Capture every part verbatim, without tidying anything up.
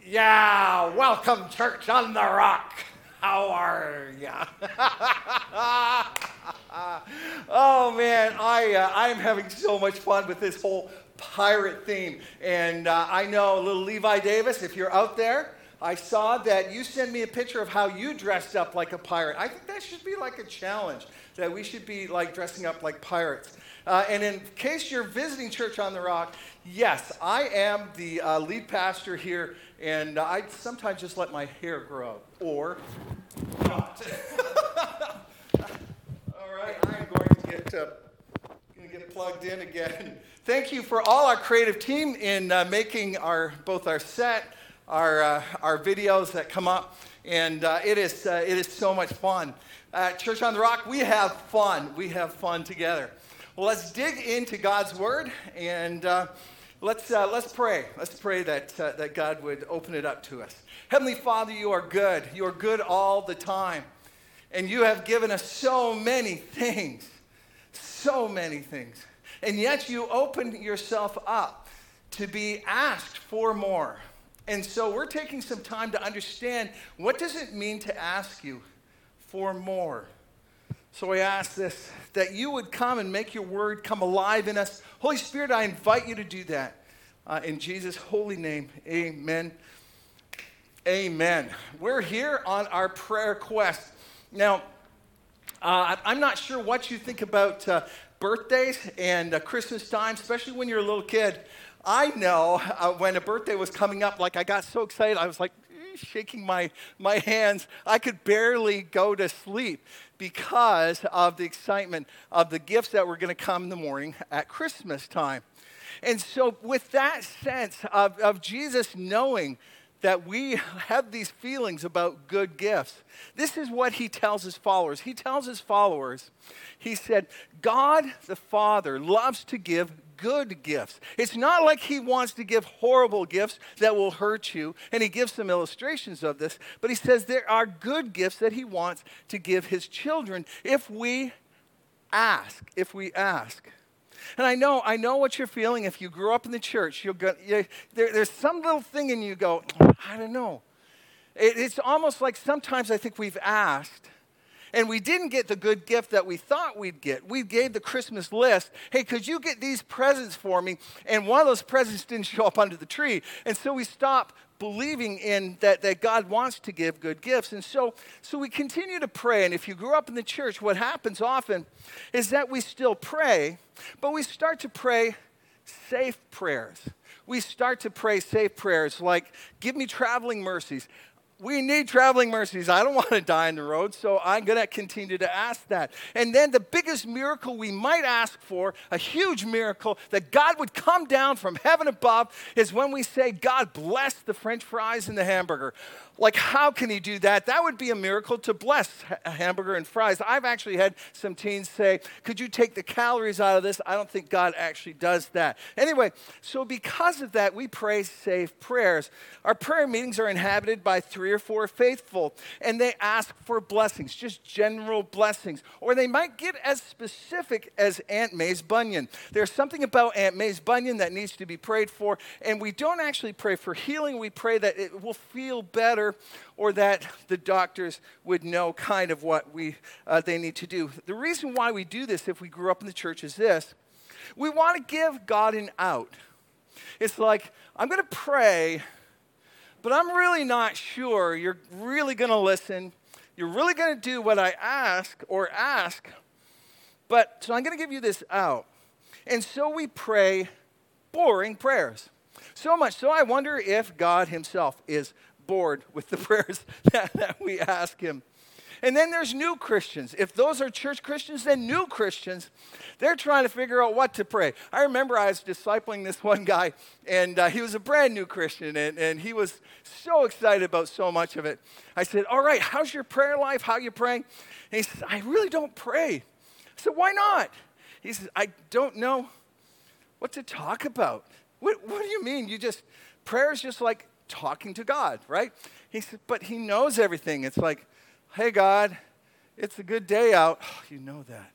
Yeah, welcome, Church on the Rock. How are ya? Oh man, I uh, I'm having so much fun with this whole pirate theme, and uh, I know little Levi Davis, if you're out there, I saw that you sent me a picture of how you dressed up like a pirate. I think that should be like a challenge, that we should be like dressing up like pirates. Uh, and in case you're visiting Church on the Rock, yes, I am the uh, lead pastor here, and uh, I sometimes just let my hair grow, or not. All right, I'm going to get uh, going to get plugged in again. Thank you for all our creative team in uh, making our both our set, our uh, our videos that come up, and uh, it is uh, it is so much fun. At Church on the Rock, we have fun. We have fun together. Well, let's dig into God's Word, and uh, let's uh, let's pray. Let's pray that uh, that God would open it up to us. Heavenly Father, you are good. You are good all the time, and you have given us so many things, so many things, and yet you open yourself up to be asked for more. And so we're taking some time to understand, what does it mean to ask you for more? So I ask this, that you would come and make your word come alive in us. Holy Spirit, I invite you to do that. Uh, in Jesus' holy name, amen. Amen. We're here on our prayer quest. Now, uh, I'm not sure what you think about uh, birthdays and uh, Christmas time, especially when you're a little kid. I know uh, when a birthday was coming up, like I got so excited, I was like shaking my, my hands. I could barely go to sleep because of the excitement of the gifts that were going to come in the morning at Christmas time. And so with that sense of, of Jesus knowing that we have these feelings about good gifts, this is what he tells his followers. He tells his followers, he said, God the Father loves to give good gifts. It's not like he wants to give horrible gifts that will hurt you, and he gives some illustrations of this, but he says there are good gifts that he wants to give his children if we ask, if we ask. And I know, I know what you're feeling. If you grew up in the church, you'll go, you, there, there's some little thing in you go, I don't know. It, it's almost like sometimes I think we've asked, and we didn't get the good gift that we thought we'd get. We gave the Christmas list. Hey, could you get these presents for me? And one of those presents didn't show up under the tree. And so we stopped believing in that, that God wants to give good gifts. And so, so we continue to pray. And if you grew up in the church, what happens often is that we still pray, but we start to pray safe prayers. We start to pray safe prayers like, give me traveling mercies. We need traveling mercies. I don't want to die on the road, so I'm going to continue to ask that. And then the biggest miracle we might ask for, a huge miracle that God would come down from heaven above, is when we say, God bless the French fries and the hamburger. Like, how can he do that? That would be a miracle to bless a hamburger and fries. I've actually had some teens say, could you take the calories out of this? I don't think God actually does that. Anyway, so because of that, we pray safe prayers. Our prayer meetings are inhabited by three or four faithful, and they ask for blessings, just general blessings. Or they might get as specific as Aunt May's bunion. There's something about Aunt May's bunion that needs to be prayed for, and we don't actually pray for healing. We pray that it will feel better, or that the doctors would know kind of what we uh, they need to do. The reason why we do this, if we grew up in the church, is this. We want to give God an out. It's like, I'm going to pray, but I'm really not sure you're really going to listen. You're really going to do what I ask or ask, but so I'm going to give you this out. And so we pray boring prayers. So much so I wonder if God himself is bored with the prayers that, that we ask him. And then there's new Christians. If those are church Christians, then new Christians, they're trying to figure out what to pray. I remember I was discipling this one guy, and uh, he was a brand new Christian, and, and he was so excited about so much of it. I said, all right, how's your prayer life? How are you praying? And he said, I really don't pray. I said, why not? He said, I don't know what to talk about. What, what do you mean? You just, prayer is just like talking to God, right? He said, but he knows everything. It's like, hey, God, it's a good day out. Oh, you know that.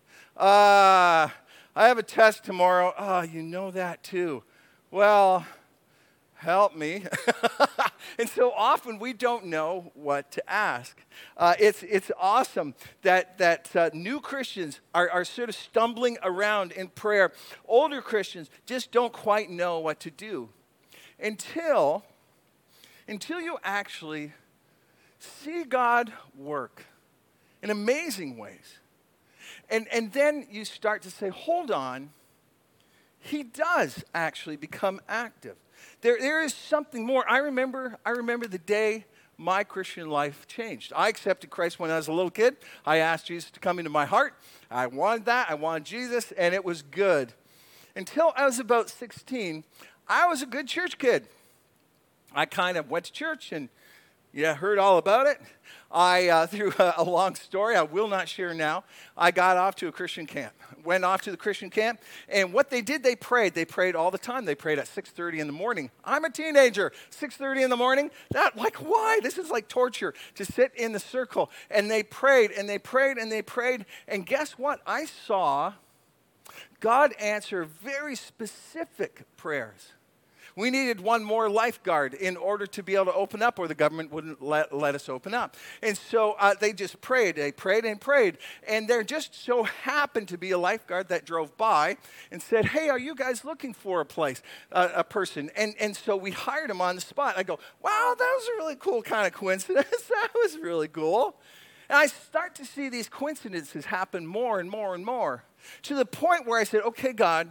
Uh, I have a test tomorrow. Oh, you know that too. Well, help me. And so often we don't know what to ask. Uh, it's, it's awesome that, that uh, new Christians are, are sort of stumbling around in prayer. Older Christians just don't quite know what to do until, until you actually see God work in amazing ways. And, and then you start to say, hold on, he does actually become active. There, there is something more. I remember, I remember the day my Christian life changed. I accepted Christ when I was a little kid. I asked Jesus to come into my heart. I wanted that. I wanted Jesus, and it was good. Until I was about sixteen, I was a good church kid. I kind of went to church and, yeah, heard all about it. I, uh, through a, a long story I will not share now, I got off to a Christian camp. Went off to the Christian camp, and what they did, they prayed. They prayed all the time. They prayed at six thirty in the morning. I'm a teenager, six thirty in the morning. That, like, why? This is like torture to sit in the circle. And they prayed, and they prayed, and they prayed, and guess what? I saw God answer very specific prayers. We needed one more lifeguard in order to be able to open up, or the government wouldn't let, let us open up. And so uh, they just prayed. They prayed and prayed. And there just so happened to be a lifeguard that drove by and said, hey, are you guys looking for a place, uh, a person? And, and so we hired him on the spot. I go, wow, that was a really cool kind of coincidence. That was really cool. And I start to see these coincidences happen more and more and more, to the point where I said, okay, God,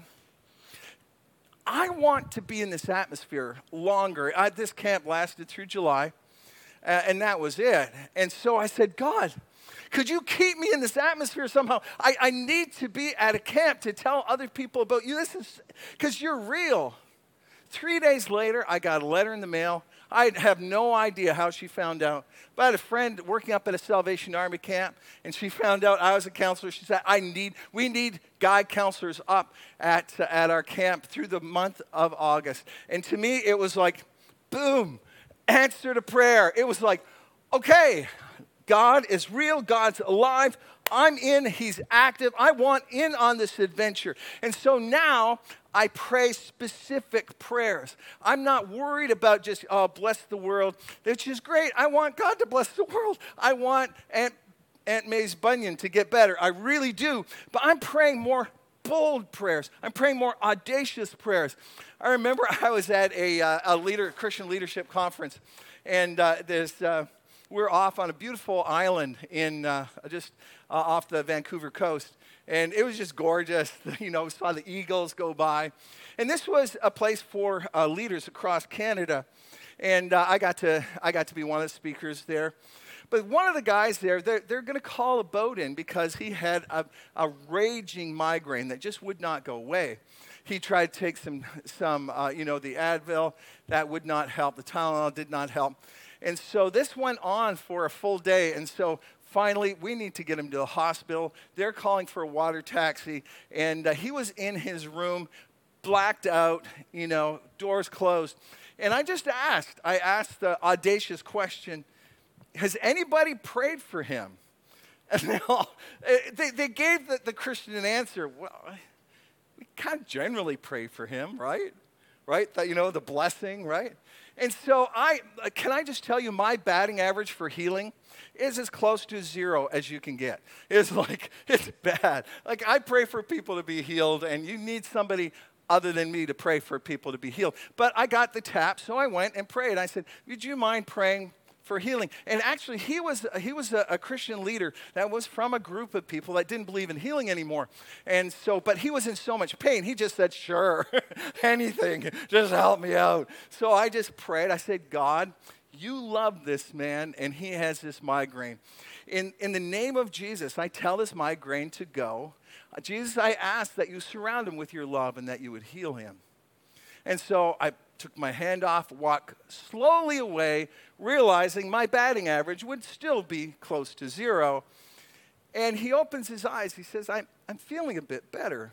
I want to be in this atmosphere longer. I, this camp lasted through July, uh, and that was it. And so I said, God, could you keep me in this atmosphere somehow? I, I need to be at a camp to tell other people about you. This is because you're real. Three days later, I got a letter in the mail. I have no idea how she found out. But I had a friend working up at a Salvation Army camp, and she found out I was a counselor. She said, I need, we need guide counselors up at, uh, at our camp through the month of August. And to me, it was like, boom, answer to prayer. It was like, okay, God is real. God's alive. I'm in. He's active. I want in on this adventure. And so now I pray specific prayers. I'm not worried about just, oh, bless the world, which is great. I want God to bless the world. I want Aunt, Aunt May's bunion to get better. I really do. But I'm praying more bold prayers. I'm praying more audacious prayers. I remember I was at a, uh, a leader, Christian leadership conference, and uh, there's... Uh, We're off on a beautiful island in uh, just uh, off the Vancouver coast, and it was just gorgeous. You know, we saw the eagles go by, and this was a place for uh, leaders across Canada, and uh, I got to I got to be one of the speakers there. But one of the guys there, they're, they're going to call a boat in because he had a, a raging migraine that just would not go away. He tried to take some some uh, you know the Advil, that would not help. The Tylenol did not help. And so this went on for a full day, and so finally we need to get him to the hospital. They're calling for a water taxi, and uh, he was in his room, blacked out, you know, doors closed. And I just asked, I asked the audacious question, has anybody prayed for him? And they, all, they, they gave the, the Christian an answer, well, we kind of generally pray for him, right? Right, the, you know, the blessing, right? And so I, can I just tell you, my batting average for healing is as close to zero as you can get. It's like, it's bad. Like, I pray for people to be healed, and you need somebody other than me to pray for people to be healed. But I got the tap, so I went and prayed. I said, would you mind praying for healing? And actually, he was he was a, a Christian leader that was from a group of people that didn't believe in healing anymore. And so, but he was in so much pain, he just said, sure, anything, just help me out. So I just prayed. I said, God, you love this man, and he has this migraine. In, in the name of Jesus, I tell this migraine to go. Uh, Jesus, I ask that you surround him with your love and that you would heal him. And so I took my hand off, walked slowly away, realizing my batting average would still be close to zero. And he opens his eyes. He says, I'm, I'm feeling a bit better.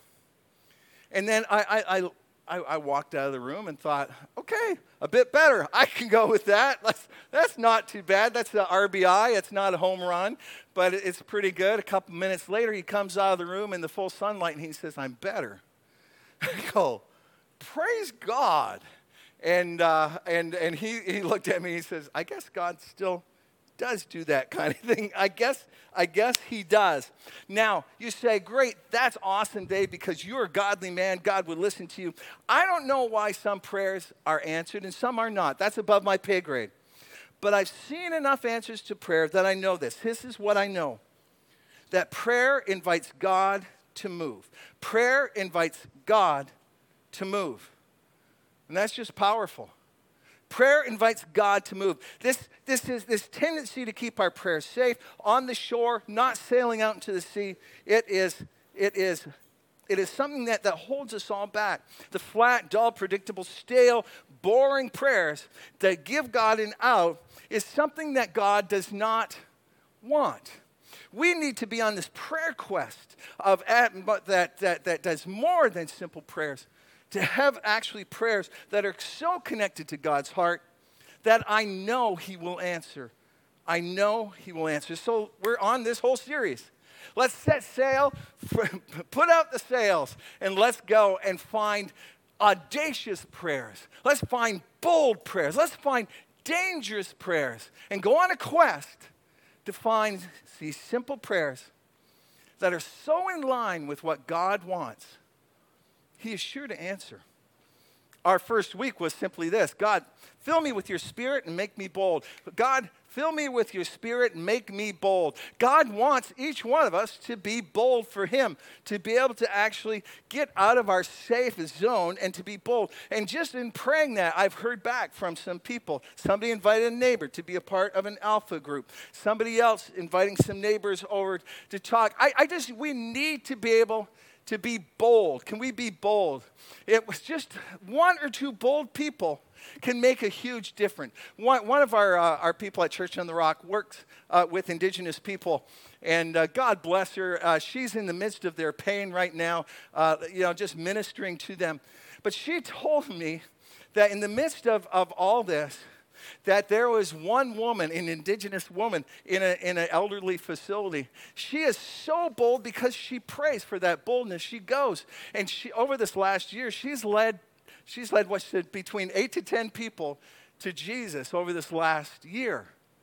And then I, I, I, I walked out of the room and thought, okay, a bit better. I can go with that. That's, that's not too bad. That's the R B I. It's not a home run, but it's pretty good. A couple minutes later, he comes out of the room in the full sunlight, and he says, I'm better. I go, praise God. And, uh, and, and he, he looked at me and he says, I guess God still does do that kind of thing. I guess, I guess he does. Now, you say, great, that's awesome, Dave, because you're a godly man. God would listen to you. I don't know why some prayers are answered and some are not. That's above my pay grade. But I've seen enough answers to prayer that I know this. This is what I know. That prayer invites God to move. Prayer invites God to move. And that's just powerful. Prayer invites God to move. This, this is this tendency to keep our prayers safe on the shore, not sailing out into the sea. It is, it is, it is something that, that holds us all back. The flat, dull, predictable, stale, boring prayers that give God an out is something that God does not want. We need to be on this prayer quest of that, that, that does more than simple prayers. To have actually prayers that are so connected to God's heart that I know he will answer. I know he will answer. So we're on this whole series. Let's set sail, put out the sails, and let's go and find audacious prayers. Let's find bold prayers. Let's find dangerous prayers and go on a quest to find these simple prayers that are so in line with what God wants. He is sure to answer. Our first week was simply this: God, fill me with your spirit and make me bold. God, fill me with your spirit and make me bold. God wants each one of us to be bold for him, to be able to actually get out of our safe zone and to be bold. And just in praying that, I've heard back from some people. Somebody invited a neighbor to be a part of an alpha group. Somebody else inviting some neighbors over to talk. I, I just, we need to be able to be bold. Can we be bold? It was just one or two bold people can make a huge difference. One, one of our, uh, our people at Church on the Rock works uh, with indigenous people, and uh, God bless her. Uh, she's in the midst of their pain right now, uh, you know, just ministering to them. But she told me that in the midst of, of all this, that there was one woman, an indigenous woman, in, a, in an elderly facility. She is so bold because she prays for that boldness. She goes, and she over this last year, she's led, she's led what she said, between eight to ten people to Jesus over this last year.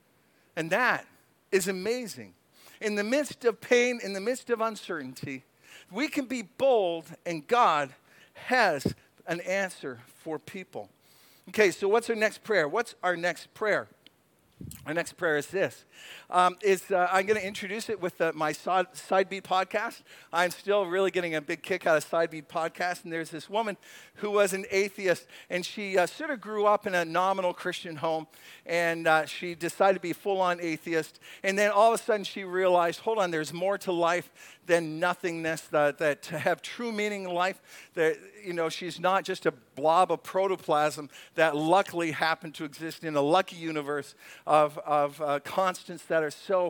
And that is amazing. In the midst of pain, in the midst of uncertainty, we can be bold, and God has an answer for people. Okay, so what's our next prayer? What's our next prayer? Our next prayer is this. Um, is uh, I'm going to introduce it with uh, my side, side Beat podcast. I'm still really getting a big kick out of Side Beat podcast. And there's this woman who was an atheist, and she uh, sort of grew up in a nominal Christian home, and uh, she decided to be full-on atheist. And then all of a sudden she realized, hold on, there's more to life than nothingness, that, that to have true meaning in life, that, you know, she's not just a blob of protoplasm that luckily happened to exist in a lucky universe of, of uh, constants that are so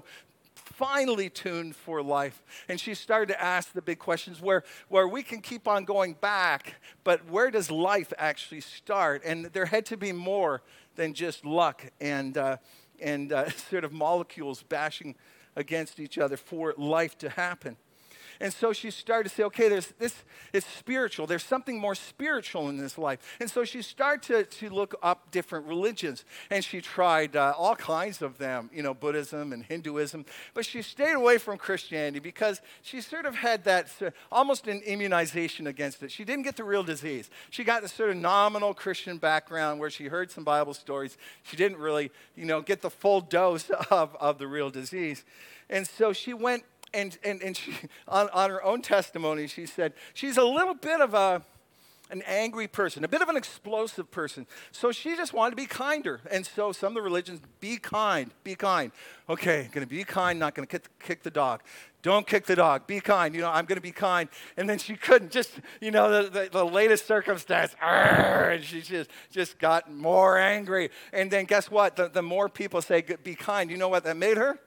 finely tuned for life. And she started to ask the big questions where, where we can keep on going back, but where does life actually start? And there had to be more than just luck and, uh, and uh, sort of molecules bashing against each other for life to happen. And so she started to say, okay, there's this is spiritual. There's something more spiritual in this life. And so she started to, to look up different religions. And she tried uh, all kinds of them, you know, Buddhism and Hinduism. But she stayed away from Christianity because she sort of had that uh, almost an immunization against it. She didn't get the real disease. She got this sort of nominal Christian background where she heard some Bible stories. She didn't really, you know, get the full dose of, of the real disease. And so she went And, and, and she, on, on her own testimony, she said, she's a little bit of a, an angry person, a bit of an explosive person. So she just wanted to be kinder. And so some of the religions, be kind, be kind. Okay, going to be kind, not going to kick, kick the dog. Don't kick the dog, be kind. You know, I'm going to be kind. And then she couldn't just, you know, the, the, the latest circumstance, and she just, just got more angry. And then guess what? The, the more people say, be kind, you know what that made her?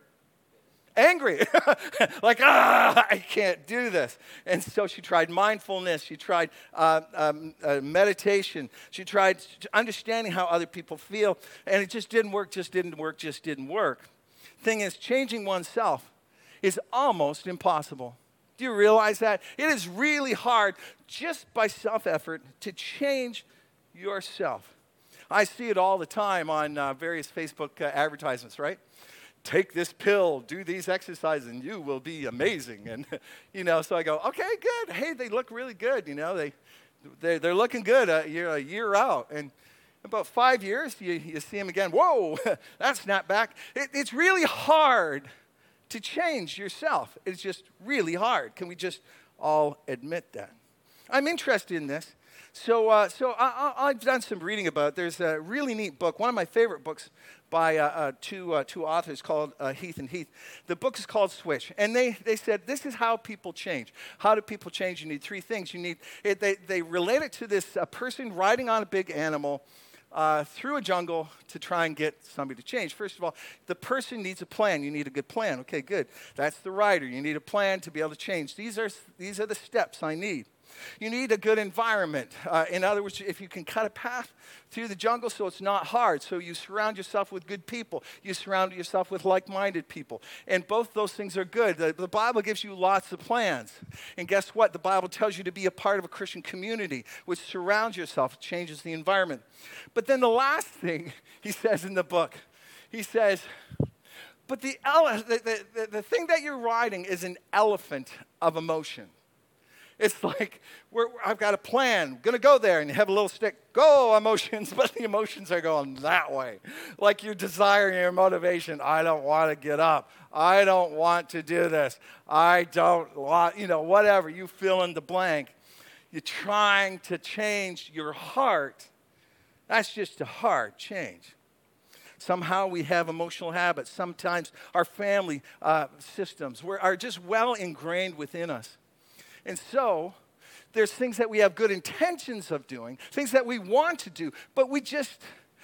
Angry, like, ah, I can't do this. And so she tried mindfulness. She tried uh, um, uh, meditation. She tried understanding how other people feel. And it just didn't work, just didn't work, just didn't work. Thing is, changing oneself is almost impossible. Do you realize that? It is really hard just by self-effort to change yourself. I see it all the time on uh, various Facebook uh, advertisements, right? Take this pill, do these exercises, and you will be amazing. And, you know, so I go, okay, good. Hey, they look really good, you know. They, they, they're looking good a year, a year out. And about five years, you, you see them again. Whoa, that snapped back. It, it's really hard to change yourself. It's just really hard. Can we just all admit that? I'm interested in this. So, uh, so I, I, I've done some reading about it. There's a really neat book, one of my favorite books by uh, uh, two, uh, two authors called uh, Heath and Heath. The book is called Switch. And they, they said, this is how people change. How do people change? You need three things. You need, it, they, they relate it to this uh, person riding on a big animal uh, through a jungle to try and get somebody to change. First of all, the person needs a plan. You need a good plan. Okay, good. That's the rider. You need a plan to be able to change. These are, these are the steps I need. You need a good environment. Uh, in other words, if you can cut a path through the jungle so it's not hard, so you surround yourself with good people. You surround yourself with like-minded people. And both those things are good. The, the Bible gives you lots of plans. And guess what? The Bible tells you to be a part of a Christian community, which surrounds yourself, changes the environment. But then the last thing he says in the book, he says, but the, ele- the, the, the thing that you're riding is an elephant of emotion. It's like, we're, I've got a plan. I'm going to go there, and you have a little stick. Go, emotions. But the emotions are going that way. Like your desire and your motivation. I don't want to get up. I don't want to do this. I don't want, you know, whatever. You fill in the blank. You're trying to change your heart. That's just a hard change. Somehow we have emotional habits. Sometimes our family uh, systems we're, are just well ingrained within us. And so, there's things that we have good intentions of doing, things that we want to do, but we just,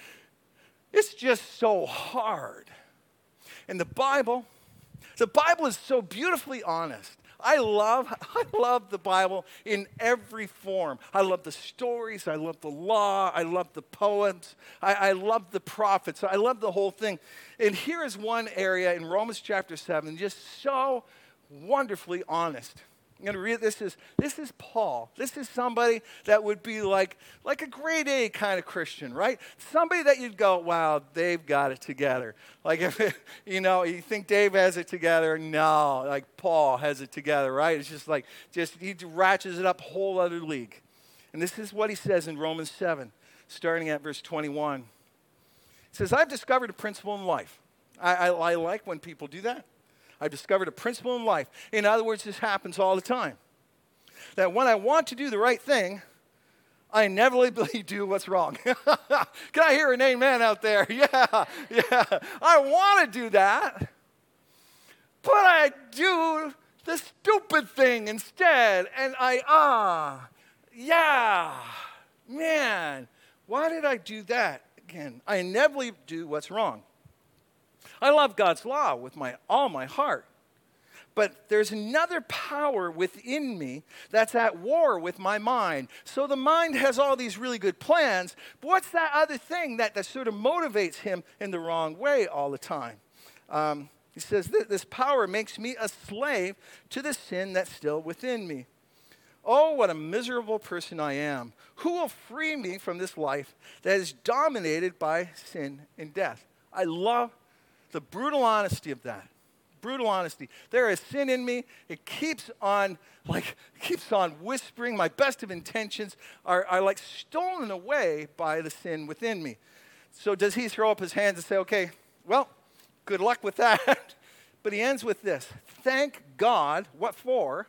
it's just so hard. And the Bible, the Bible is so beautifully honest. I love, I love the Bible in every form. I love the stories, I love the law, I love the poems, I, I love the prophets, I love the whole thing. And here is one area in Romans chapter seven, just so wonderfully honest. I'm going to read this is this is Paul. This is somebody that would be like like a grade A kind of Christian, right? Somebody that you'd go, wow, they've got it together. Like if you know, you think Dave has it together, no, like Paul has it together, right? It's just like just he ratchets it up a whole other league. And this is what he says in Romans seven, starting at verse twenty-one. It says, I've discovered a principle in life. I, I, I like when people do that. I've discovered a principle in life. In other words, this happens all the time. That when I want to do the right thing, I inevitably do what's wrong. Can I hear an amen out there? Yeah, yeah. I want to do that, but I do the stupid thing instead. And I, ah, yeah, man, why did I do that again? I inevitably do what's wrong. I love God's law with my all my heart. But there's another power within me that's at war with my mind. So the mind has all these really good plans, but what's that other thing that, that sort of motivates him in the wrong way all the time? Um, he says, this power makes me a slave to the sin that's still within me. Oh, what a miserable person I am. Who will free me from this life that is dominated by sin and death? I love the brutal honesty of that. Brutal honesty. There is sin in me. It keeps on, like, keeps on whispering. My best of intentions are, are like stolen away by the sin within me. So does he throw up his hands and say, okay, well, good luck with that. But he ends with this. Thank God. What for?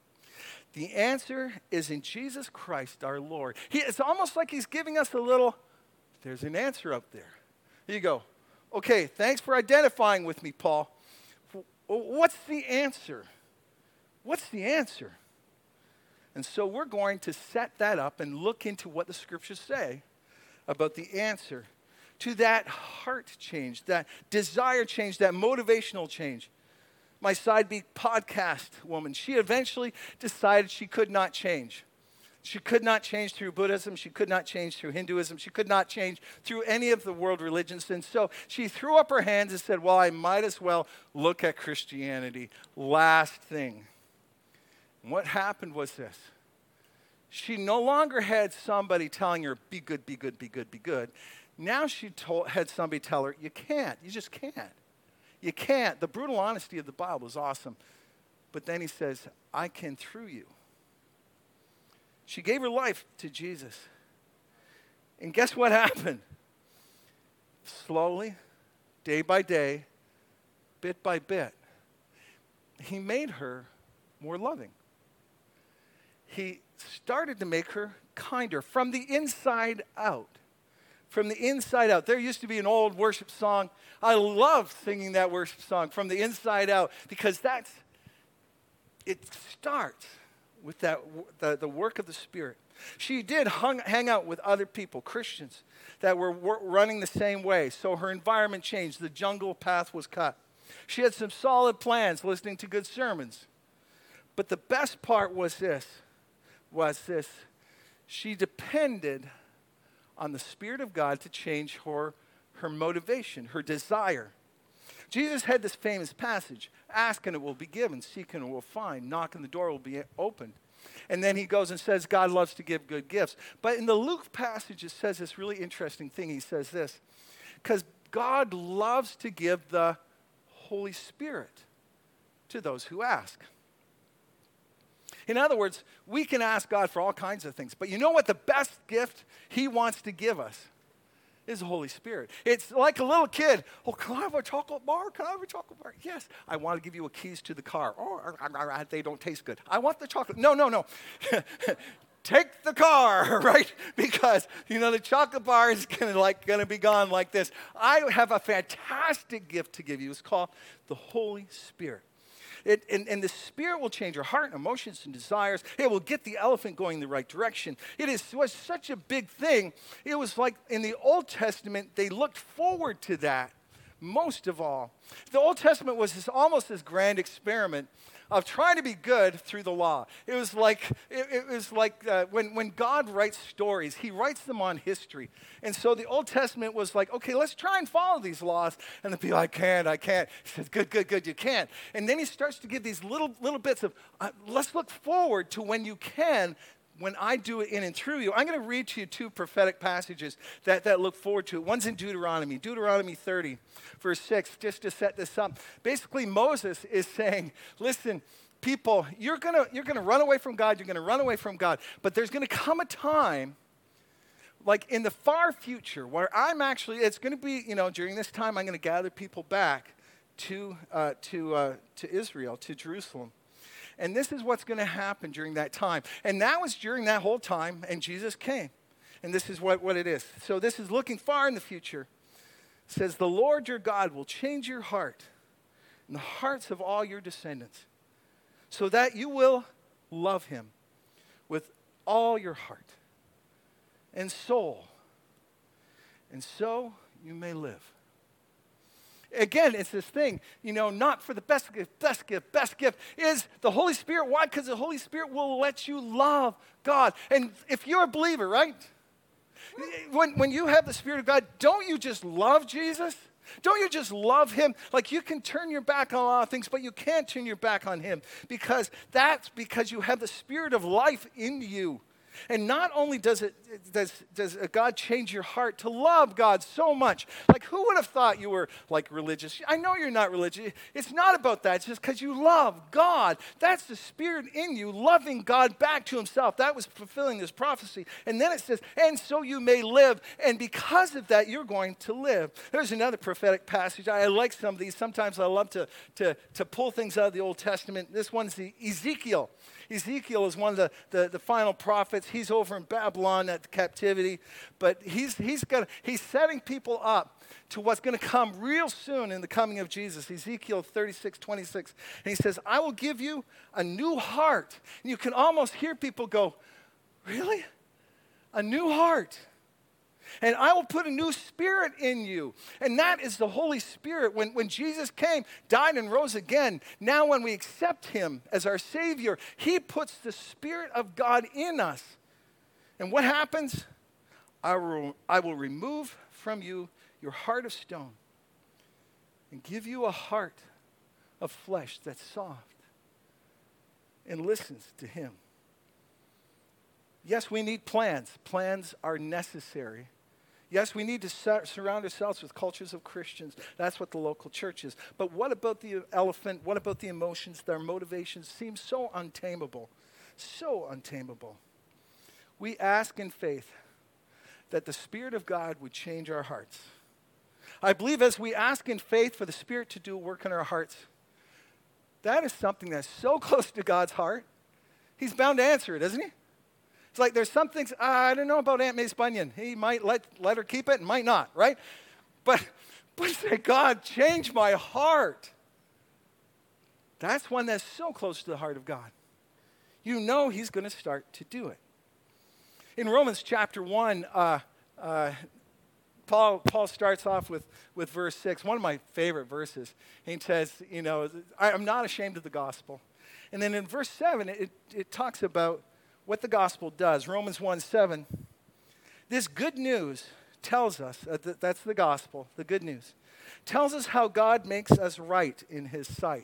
The answer is in Jesus Christ our Lord. He, it's almost like he's giving us a little, there's an answer up there. Here you go. Okay, thanks for identifying with me, Paul. What's the answer? What's the answer? And so we're going to set that up and look into what the scriptures say about the answer to that heart change, that desire change, that motivational change. My side beat podcast woman, she eventually decided she could not change. She could not change through Buddhism. She could not change through Hinduism. She could not change through any of the world religions. And so she threw up her hands and said, well, I might as well look at Christianity. Last thing. And what happened was this. She no longer had somebody telling her, be good, be good, be good, be good. Now she told, had somebody tell her, you can't. You just can't. You can't. The brutal honesty of the Bible is awesome. But then he says, I can through you. She gave her life to Jesus. And guess what happened? Slowly, day by day, bit by bit, he made her more loving. He started to make her kinder from the inside out. From the inside out. There used to be an old worship song. I love singing that worship song, From the Inside Out, because that's, it starts with that the, the work of the Spirit. She did hung, hang out with other people, Christians, that were wor- running the same way. So her environment changed. The jungle path was cut. She had some solid plans, listening to good sermons. But the best part was this, was this. She depended on the Spirit of God to change her, her motivation, her desire. Jesus had this famous passage, ask and it will be given, seek and it will find, knock and the door will be opened. And then he goes and says, God loves to give good gifts. But in the Luke passage, it says this really interesting thing. He says this, because God loves to give the Holy Spirit to those who ask. In other words, we can ask God for all kinds of things. But you know what the best gift he wants to give us is the Holy Spirit. It's like a little kid. Oh, can I have a chocolate bar? Can I have a chocolate bar? Yes. I want to give you a keys to the car. Oh, they don't taste good. I want the chocolate. No, no, no. Take the car, right? Because, you know, the chocolate bar is gonna like gonna be gone like this. I have a fantastic gift to give you. It's called the Holy Spirit. It, and, and the Spirit will change your heart and emotions and desires. It will get the elephant going in the right direction. It is, was such a big thing. It was like in the Old Testament, they looked forward to that most of all. The Old Testament was this, almost this grand experiment of trying to be good through the law. It was like, it, it was like uh, when, when God writes stories, he writes them on history. And so the Old Testament was like, okay, let's try and follow these laws. And the people, I can't, I can't. He says, good, good, good, you can't. And then he starts to give these little, little bits of, uh, let's look forward to when you can, when I do it in and through you. I'm going to read to you two prophetic passages that, that look forward to it. One's in Deuteronomy, Deuteronomy thirty, verse six, just to set this up. Basically, Moses is saying, listen, people, you're going to you're gonna run away from God, you're going to run away from God, but there's going to come a time, like in the far future, where I'm actually, it's going to be, you know, during this time, I'm going to gather people back to, uh, to, uh, to Israel, to Jerusalem. And this is what's going to happen during that time. And that was during that whole time, and Jesus came. And this is what, what it is. So this is looking far in the future. It says, the Lord your God will change your heart and the hearts of all your descendants, so that you will love him with all your heart and soul, and so you may live. Again, it's this thing, you know, not for the best gift, best gift, best gift is the Holy Spirit. Why? Because the Holy Spirit will let you love God. And if you're a believer, right? When, when you have the Spirit of God, don't you just love Jesus? Don't you just love him? Like you can turn your back on a lot of things, but you can't turn your back on him, because that's because you have the Spirit of life in you. And not only does it does does God change your heart to love God so much. Like, who would have thought you were like religious? I know you're not religious. It's not about that. It's just because you love God. That's the Spirit in you, loving God back to himself. That was fulfilling this prophecy. And then it says, and so you may live. And because of that, you're going to live. There's another prophetic passage. I like some of these. Sometimes I love to, to, to pull things out of the Old Testament. This one's the Ezekiel. Ezekiel is one of the, the, the final prophets. He's over in Babylon at the captivity, but he's, he's, gonna, he's setting people up to what's going to come real soon in the coming of Jesus. Ezekiel thirty-six, twenty-six. And he says, I will give you a new heart. And you can almost hear people go, really? A new heart? And I will put a new spirit in you. And that is the Holy Spirit. When, when Jesus came, died, and rose again, now when we accept him as our Savior, he puts the Spirit of God in us. And what happens? I will, I will remove from you your heart of stone and give you a heart of flesh that's soft and listens to him. Yes, we need plans. Plans are necessary. Yes, we need to sur- surround ourselves with cultures of Christians. That's what the local church is. But what about the elephant? What about the emotions? Their motivations seem so untamable. So untamable. We ask in faith that the Spirit of God would change our hearts. I believe as we ask in faith for the Spirit to do work in our hearts, that is something that's so close to God's heart. He's bound to answer it, isn't he? It's like there's some things, uh, I don't know about Aunt May's bunion. He might let, let her keep it and might not, right? But, but say, God, change my heart. That's one that's so close to the heart of God. You know he's going to start to do it. In Romans chapter one, uh, uh, Paul, Paul starts off with, with verse six, one of my favorite verses. He says, you know, I, I'm not ashamed of the gospel. And then in verse seven, it, it talks about what the gospel does. Romans one seven. This good news tells us, uh, th- that's the gospel, the good news, tells us how God makes us right in his sight.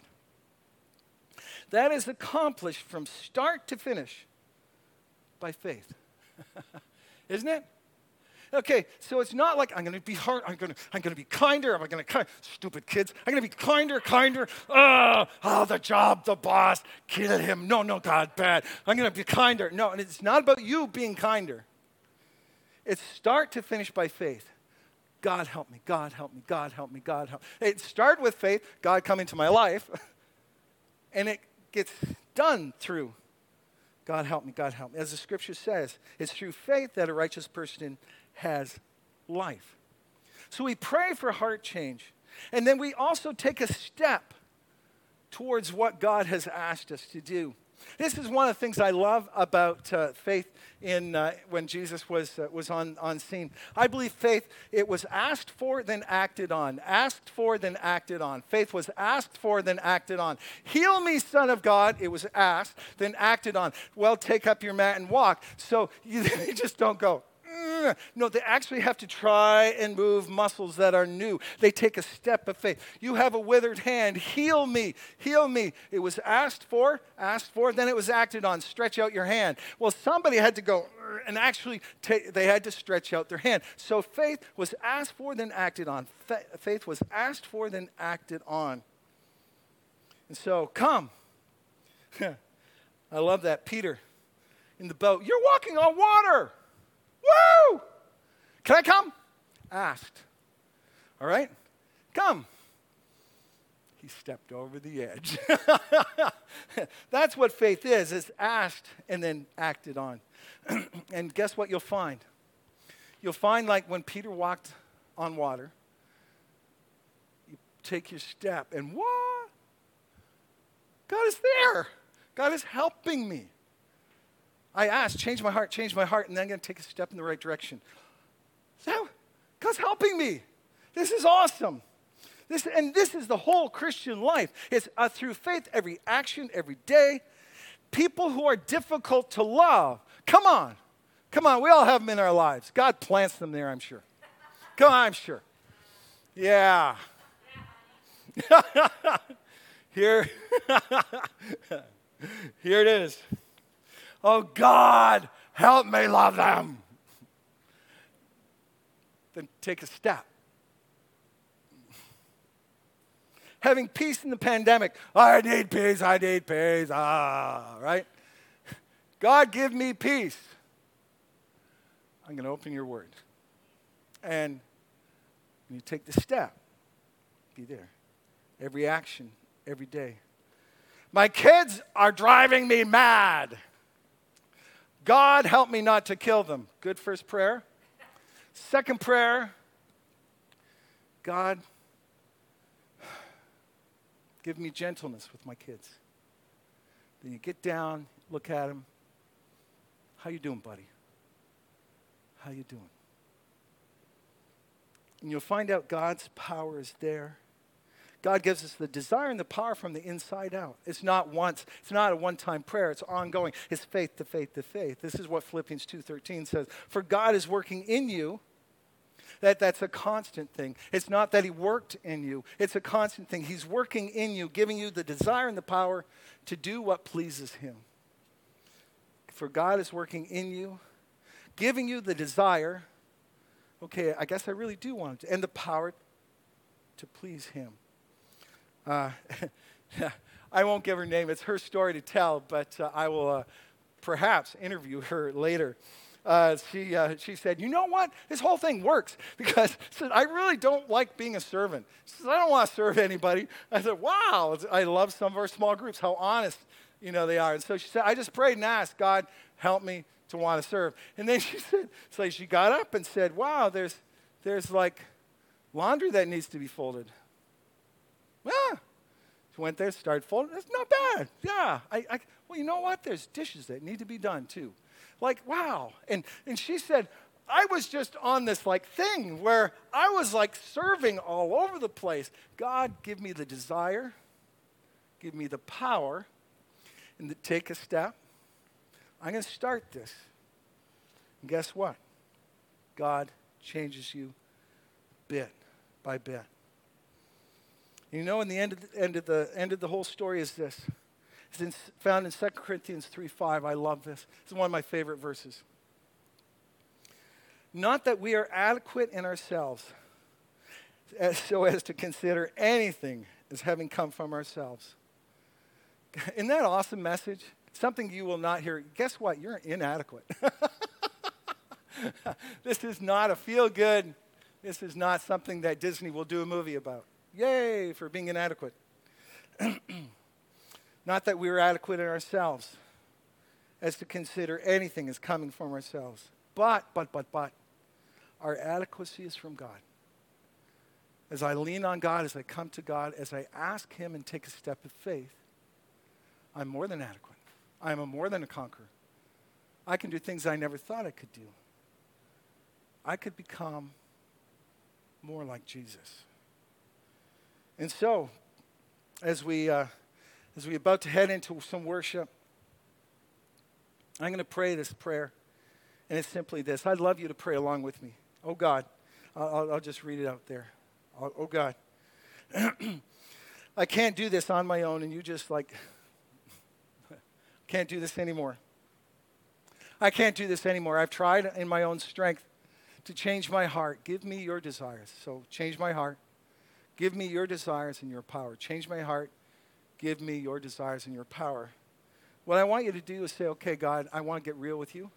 That is accomplished from start to finish by faith. Isn't it? Okay, so it's not like I'm going to be hard, I'm going to I'm going to be kinder, am I going to stupid kids, I'm going to be kinder, kinder. Oh, oh, the job, the boss, kill him. No, no, God, bad. I'm going to be kinder. No, and it's not about you being kinder. It's start to finish by faith. God help me, God help me, God help me, God help me. It started with faith, God come into my life, and it gets done through God help me, God help me. As the scripture says, it's through faith that a righteous person has life. So we pray for heart change. And then we also take a step towards what God has asked us to do. This is one of the things I love about uh, faith in uh, when Jesus was uh, was on, on scene. I believe faith, it was asked for, then acted on. Asked for, then acted on. Faith was asked for, then acted on. Heal me, Son of God. It was asked, then acted on. Well, take up your mat and walk. So you, you just don't go, no, they actually have to try and move muscles that are new. They take a step of faith. You have a withered hand. Heal me. Heal me. It was asked for, asked for, then it was acted on. Stretch out your hand. Well, somebody had to go and actually take, they had to stretch out their hand. So faith was asked for, then acted on. Fa- faith was asked for, then acted on. And so, come. I love that. Peter in the boat. You're walking on water. Woo! Can I come? Asked. All right? Come. He stepped over the edge. That's what faith is. It's asked and then acted on. And guess what you'll find? You'll find like when Peter walked on water, you take your step and what? God is there. God is helping me. I asked, change my heart, change my heart, and then I'm going to take a step in the right direction. So, God's helping me. This is awesome. This, and this is the whole Christian life. It's uh, through faith, every action, every day. People who are difficult to love. Come on. Come on. We all have them in our lives. God plants them there, I'm sure. Come on, I'm sure. Yeah. Here, here it is. Oh, God, help me love them. Then take a step. Having peace in the pandemic. I need peace, I need peace. Ah, right? God, give me peace. I'm going to open your word. And when you take the step, be there. Every action, every day. My kids are driving me mad. God, help me not to kill them. Good first prayer. Second prayer, God, give me gentleness with my kids. Then you get down, look at them. How you doing, buddy? How you doing? And you'll find out God's power is there. God gives us the desire and the power from the inside out. It's not once. It's not a one-time prayer. It's ongoing. It's faith to faith to faith. This is what Philippians two thirteen says. For God is working in you. That, that's a constant thing. It's not that he worked in you. It's a constant thing. He's working in you, giving you the desire and the power to do what pleases him. For God is working in you, giving you the desire okay, I guess I really do want it. And the power to please him. Uh, I won't give her name. It's her story to tell, but uh, I will uh, perhaps interview her later. Uh, she, uh, she said, you know what? This whole thing works because said, I really don't like being a servant. She says, I don't want to serve anybody. I said, wow. I love some of our small groups, how honest you know, they are. And so she said, I just prayed and asked, God, help me to want to serve. And then she said, so she got up and said, wow, there's, there's like laundry that needs to be folded. Yeah. She went there, started folding. That's not bad. Yeah. I, I, well, you know what? There's dishes that need to be done too. Like, wow. And, and she said, I was just on this like thing where I was like serving all over the place. God, give me the desire, give me the power, and to take a step. I'm going to start this. And guess what? God changes you bit by bit. You know, in the end of the end of the end of the whole story is this. It's in, found in Second Corinthians three five. I love this. It's one of my favorite verses. Not that we are adequate in ourselves, as, so as to consider anything as having come from ourselves. Isn't that an awesome message? Something you will not hear. Guess what? You're inadequate. This is not a feel-good. This is not something that Disney will do a movie about. Yay for being inadequate. Not that we are adequate in ourselves, as to consider anything as coming from ourselves. But, but, but, but, our adequacy is from God. As I lean on God, as I come to God, as I ask him and take a step of faith, I'm more than adequate. I am a more than a conqueror. I can do things I never thought I could do. I could become more like Jesus. And so, as we uh, as we're about to head into some worship, I'm going to pray this prayer, and it's simply this. I'd love you to pray along with me. Oh God, I'll, I'll just read it out there. Oh, oh God, I can't do this on my own, and you just like can't do this anymore. I can't do this anymore. I've tried in my own strength to change my heart. Give me your desires. So change my heart. Give me your desires and your power. Change my heart. Give me your desires and your power. What I want you to do is say, okay, God, I want to get real with you.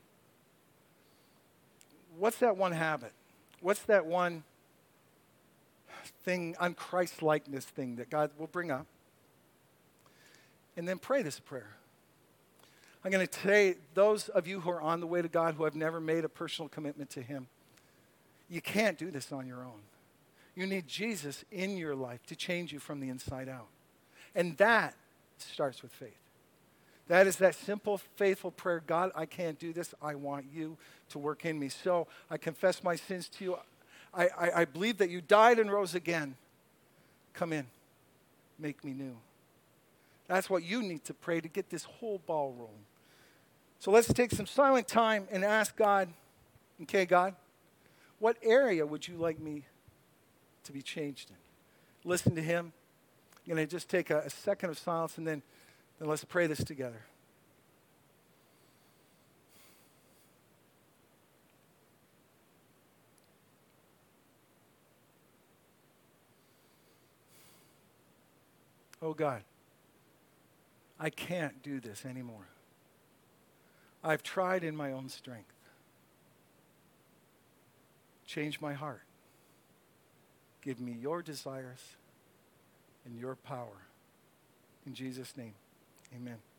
What's that one habit? What's that one thing, un-Christ-likeness thing that God will bring up? And then pray this prayer. I'm going to say, those of you who are on the way to God who have never made a personal commitment to him, you can't do this on your own. You need Jesus in your life to change you from the inside out. And that starts with faith. That is that simple, faithful prayer. God, I can't do this. I want you to work in me. So I confess my sins to you. I, I, I believe that you died and rose again. Come in. Make me new. That's what you need to pray to get this whole ball rolling. So let's take some silent time and ask God, okay, God, what area would you like me to be changed in? Listen to him. I'm going to just take a, a second of silence, and then, then let's pray this together. Oh, God, I can't do this anymore. I've tried in my own strength. Change my heart. Give me your desires and your power. In Jesus' name, amen.